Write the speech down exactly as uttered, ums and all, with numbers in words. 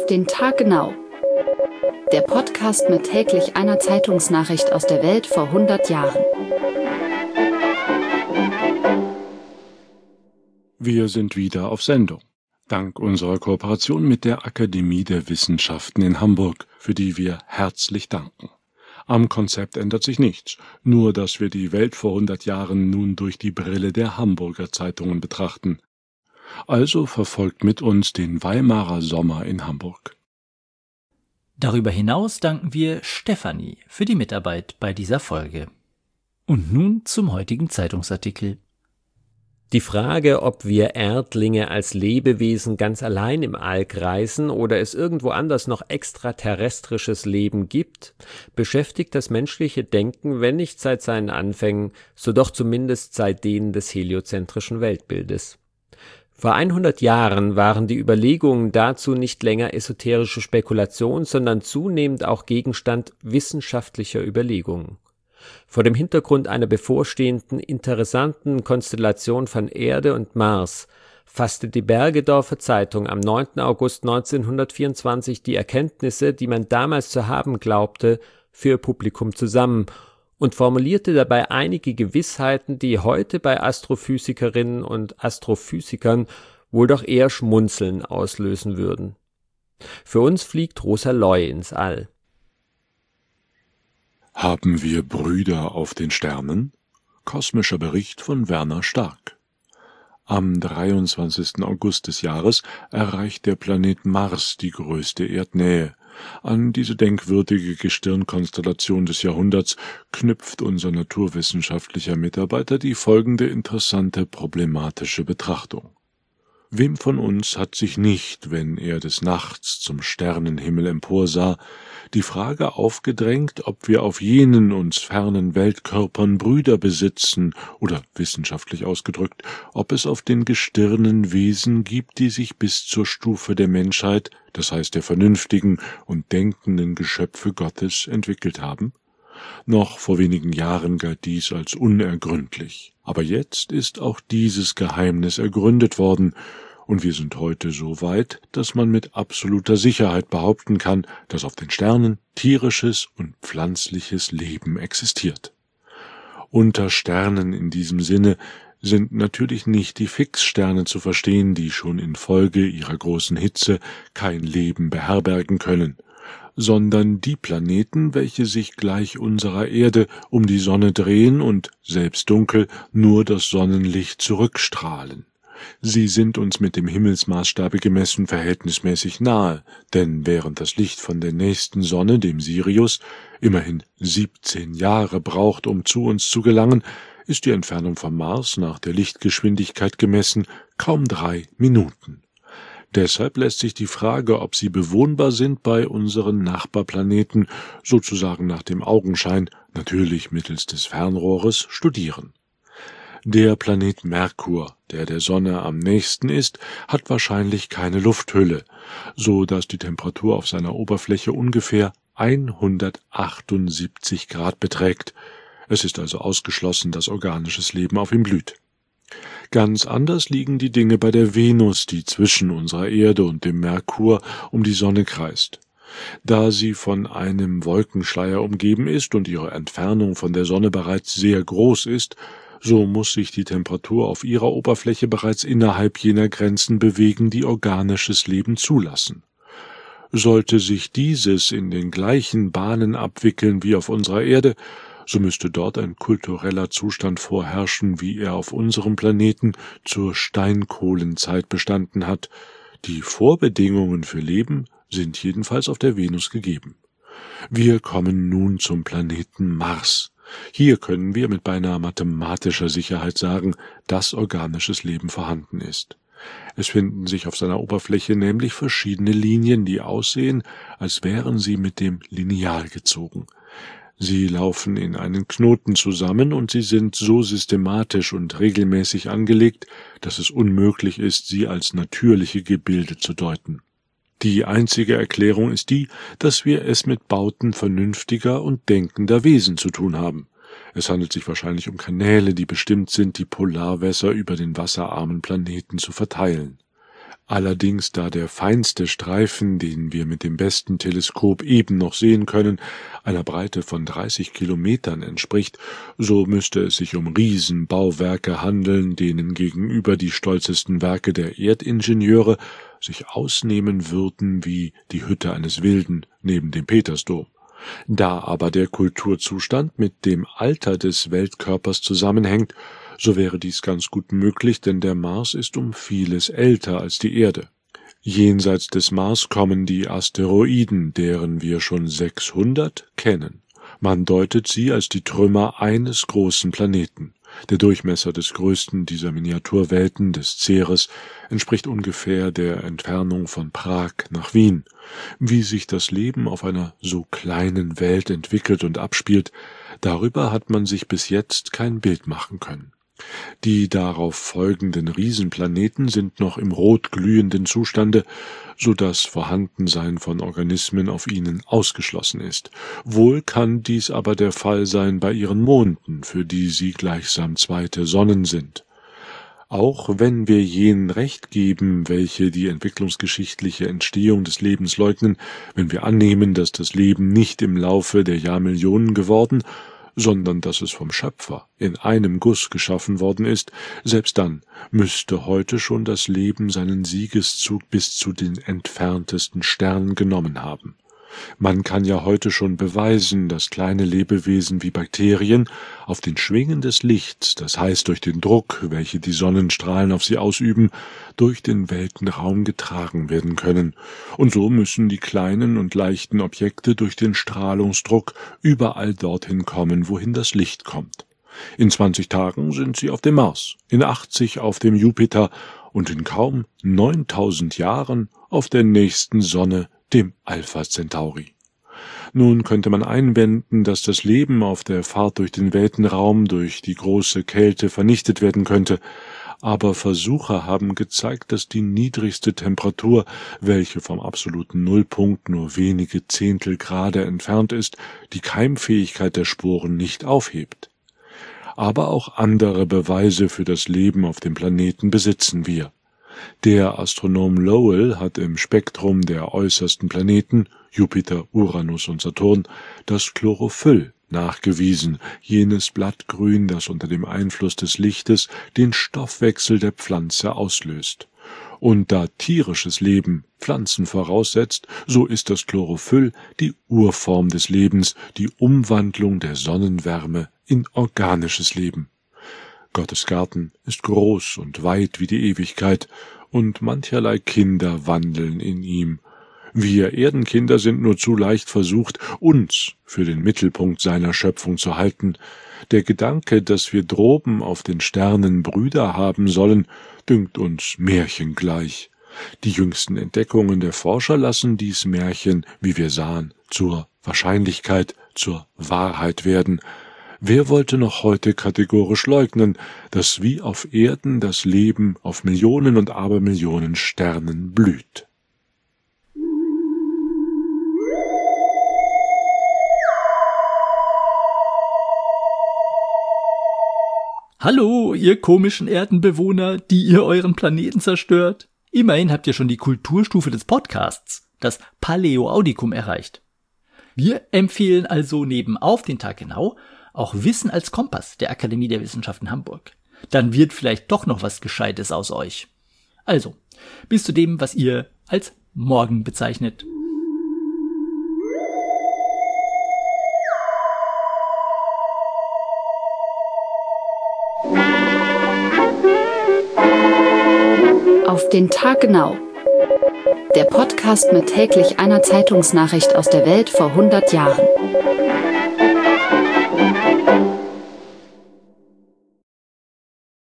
den Tag genau. Der Podcast mit täglich einer Zeitungsnachricht aus der Welt vor hundert Jahren. Wir sind wieder auf Sendung. Dank unserer Kooperation mit der Akademie der Wissenschaften in Hamburg, für die wir herzlich danken. Am Konzept ändert sich nichts, nur dass wir die Welt vor hundert Jahren nun durch die Brille der Hamburger Zeitungen betrachten. Also verfolgt mit uns den Weimarer Sommer in Hamburg. Darüber hinaus danken wir Stefanie für die Mitarbeit bei dieser Folge. Und nun zum heutigen Zeitungsartikel. Die Frage, ob wir Erdlinge als Lebewesen ganz allein im All kreisen oder es irgendwo anders noch extraterrestrisches Leben gibt, beschäftigt das menschliche Denken, wenn nicht seit seinen Anfängen, so doch zumindest seit denen des heliozentrischen Weltbildes. Vor hundert Jahren waren die Überlegungen dazu nicht länger esoterische Spekulation, sondern zunehmend auch Gegenstand wissenschaftlicher Überlegungen. Vor dem Hintergrund einer bevorstehenden, interessanten Konstellation von Erde und Mars fasste die Bergedorfer Zeitung am neunten August neunzehnhundertvierundzwanzig die Erkenntnisse, die man damals zu haben glaubte, für ihr Publikum zusammen und formulierte dabei einige Gewissheiten, die heute bei Astrophysikerinnen und Astrophysikern wohl doch eher Schmunzeln auslösen würden. Für uns fliegt Rosa Loy ins All. Haben wir Brüder auf den Sternen? Kosmischer Bericht von Werner Stark. Am dreiundzwanzigsten August des Jahres erreicht der Planet Mars die größte Erdnähe. An diese denkwürdige Gestirnkonstellation des Jahrhunderts knüpft unser naturwissenschaftlicher Mitarbeiter die folgende interessante problematische Betrachtung. Wem von uns hat sich nicht, wenn er des Nachts zum Sternenhimmel emporsah, die Frage aufgedrängt, ob wir auf jenen uns fernen Weltkörpern Brüder besitzen oder, wissenschaftlich ausgedrückt, ob es auf den Gestirnen Wesen gibt, die sich bis zur Stufe der Menschheit, das heißt der vernünftigen und denkenden Geschöpfe Gottes, entwickelt haben? Noch vor wenigen Jahren galt dies als unergründlich. Aber jetzt ist auch dieses Geheimnis ergründet worden, und wir sind heute so weit, dass man mit absoluter Sicherheit behaupten kann, dass auf den Sternen tierisches und pflanzliches Leben existiert. Unter Sternen in diesem Sinne sind natürlich nicht die Fixsterne zu verstehen, die schon infolge ihrer großen Hitze kein Leben beherbergen können, sondern die Planeten, welche sich gleich unserer Erde um die Sonne drehen und, selbst dunkel, nur das Sonnenlicht zurückstrahlen. Sie sind uns mit dem Himmelsmaßstabe gemessen verhältnismäßig nahe, denn während das Licht von der nächsten Sonne, dem Sirius, immerhin siebzehn Jahre braucht, um zu uns zu gelangen, ist die Entfernung vom Mars nach der Lichtgeschwindigkeit gemessen kaum drei Minuten. Deshalb lässt sich die Frage, ob sie bewohnbar sind bei unseren Nachbarplaneten, sozusagen nach dem Augenschein, natürlich mittels des Fernrohres, studieren. Der Planet Merkur, der der Sonne am nächsten ist, hat wahrscheinlich keine Lufthülle, so dass die Temperatur auf seiner Oberfläche ungefähr hundertachtundsiebzig Grad beträgt. Es ist also ausgeschlossen, dass organisches Leben auf ihm blüht. Ganz anders liegen die Dinge bei der Venus, die zwischen unserer Erde und dem Merkur um die Sonne kreist. Da sie von einem Wolkenschleier umgeben ist und ihre Entfernung von der Sonne bereits sehr groß ist, so muss sich die Temperatur auf ihrer Oberfläche bereits innerhalb jener Grenzen bewegen, die organisches Leben zulassen. Sollte sich dieses in den gleichen Bahnen abwickeln wie auf unserer Erde, so müsste dort ein kultureller Zustand vorherrschen, wie er auf unserem Planeten zur Steinkohlenzeit bestanden hat. Die Vorbedingungen für Leben sind jedenfalls auf der Venus gegeben. Wir kommen nun zum Planeten Mars. Hier können wir mit beinahe mathematischer Sicherheit sagen, dass organisches Leben vorhanden ist. Es finden sich auf seiner Oberfläche nämlich verschiedene Linien, die aussehen, als wären sie mit dem Lineal gezogen. Sie laufen in einen Knoten zusammen und sie sind so systematisch und regelmäßig angelegt, dass es unmöglich ist, sie als natürliche Gebilde zu deuten. Die einzige Erklärung ist die, dass wir es mit Bauten vernünftiger und denkender Wesen zu tun haben. Es handelt sich wahrscheinlich um Kanäle, die bestimmt sind, die Polarwässer über den wasserarmen Planeten zu verteilen. Allerdings, da der feinste Streifen, den wir mit dem besten Teleskop eben noch sehen können, einer Breite von dreißig Kilometern entspricht, so müsste es sich um Riesenbauwerke handeln, denen gegenüber die stolzesten Werke der Erdingenieure sich ausnehmen würden wie die Hütte eines Wilden neben dem Petersdom. Da aber der Kulturzustand mit dem Alter des Weltkörpers zusammenhängt, so wäre dies ganz gut möglich, denn der Mars ist um vieles älter als die Erde. Jenseits des Mars kommen die Asteroiden, deren wir schon sechshundert kennen. Man deutet sie als die Trümmer eines großen Planeten. Der Durchmesser des größten dieser Miniaturwelten, des Ceres, entspricht ungefähr der Entfernung von Prag nach Wien. Wie sich das Leben auf einer so kleinen Welt entwickelt und abspielt, darüber hat man sich bis jetzt kein Bild machen können. Die darauf folgenden Riesenplaneten sind noch im rot glühenden Zustande, so das Vorhandensein von Organismen auf ihnen ausgeschlossen ist. Wohl kann dies aber der Fall sein bei ihren Monden, für die sie gleichsam zweite Sonnen sind. Auch wenn wir jenen recht geben, welche die entwicklungsgeschichtliche Entstehung des Lebens leugnen, wenn wir annehmen, dass das Leben nicht im Laufe der Jahrmillionen geworden, sondern dass es vom Schöpfer in einem Guss geschaffen worden ist, selbst dann müsste heute schon das Leben seinen Siegeszug bis zu den entferntesten Sternen genommen haben. Man kann ja heute schon beweisen, dass kleine Lebewesen wie Bakterien auf den Schwingen des Lichts, das heißt durch den Druck, welche die Sonnenstrahlen auf sie ausüben, durch den Weltenraum getragen werden können. Und so müssen die kleinen und leichten Objekte durch den Strahlungsdruck überall dorthin kommen, wohin das Licht kommt. In zwanzig Tagen sind sie auf dem Mars, in achtzig auf dem Jupiter und in kaum neuntausend Jahren auf der nächsten Sonne, dem Alpha Centauri. Nun könnte man einwenden, dass das Leben auf der Fahrt durch den Weltenraum durch die große Kälte vernichtet werden könnte, aber Versuche haben gezeigt, dass die niedrigste Temperatur, welche vom absoluten Nullpunkt nur wenige Zehntel Grade entfernt ist, die Keimfähigkeit der Sporen nicht aufhebt. Aber auch andere Beweise für das Leben auf dem Planeten besitzen wir. Der Astronom Lowell hat im Spektrum der äußersten Planeten, Jupiter, Uranus und Saturn, das Chlorophyll nachgewiesen, jenes Blattgrün, das unter dem Einfluss des Lichtes den Stoffwechsel der Pflanze auslöst. Und da tierisches Leben Pflanzen voraussetzt, so ist das Chlorophyll die Urform des Lebens, die Umwandlung der Sonnenwärme in organisches Leben. Gottes Garten ist groß und weit wie die Ewigkeit, und mancherlei Kinder wandeln in ihm. Wir Erdenkinder sind nur zu leicht versucht, uns für den Mittelpunkt seiner Schöpfung zu halten. Der Gedanke, dass wir droben auf den Sternen Brüder haben sollen, dünkt uns märchengleich. Die jüngsten Entdeckungen der Forscher lassen dies Märchen, wie wir sahen, zur Wahrscheinlichkeit, zur Wahrheit werden. Wer wollte noch heute kategorisch leugnen, dass wie auf Erden das Leben auf Millionen und Abermillionen Sternen blüht? Hallo, ihr komischen Erdenbewohner, die ihr euren Planeten zerstört. Immerhin habt ihr schon die Kulturstufe des Podcasts, das Paläoaudikum, erreicht. Wir empfehlen also neben Auf den Tag genau auch Wissen als Kompass der Akademie der Wissenschaften Hamburg. Dann wird vielleicht doch noch was Gescheites aus euch. Also, bis zu dem, was ihr als morgen bezeichnet. Auf den Tag genau. Der Podcast mit täglich einer Zeitungsnachricht aus der Welt vor hundert Jahren.